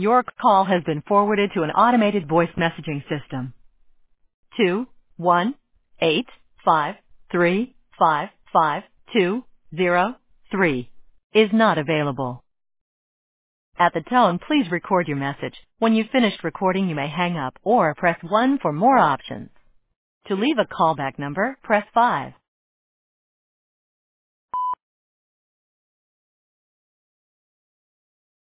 Your call has been forwarded to an automated voice messaging system. 21853555203 is not available. At the tone, please record your message. When you've finished recording, you may hang up or press 1 for more options. To leave a callback number, press 5.